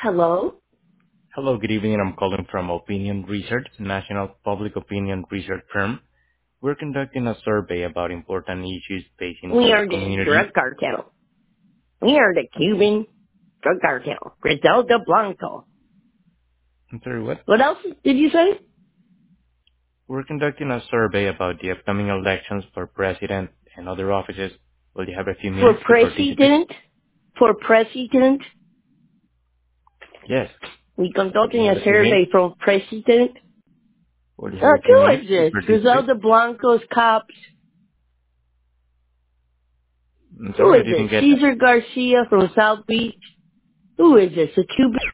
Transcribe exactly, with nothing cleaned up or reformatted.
Hello? Hello, good evening. I'm calling from Opinion Research, national public opinion research firm. We're conducting a survey about important issues facing We our are the community. drug cartel. We are the Cuban drug cartel. Griselda Blanco. I'm sorry, what? What else did you say? We're conducting a survey about the upcoming elections for president and other offices. Will you have a few For minutes to participate? president? For president? Yes. We Will you conducting have a a few minutes? survey from president? Will you have Uh, a few who minutes is to this? participate? Griselda Blanco's cops? I'm Who sorry, I is this? didn't get that. Cesar Garcia from South Beach? Who is this? A Cuban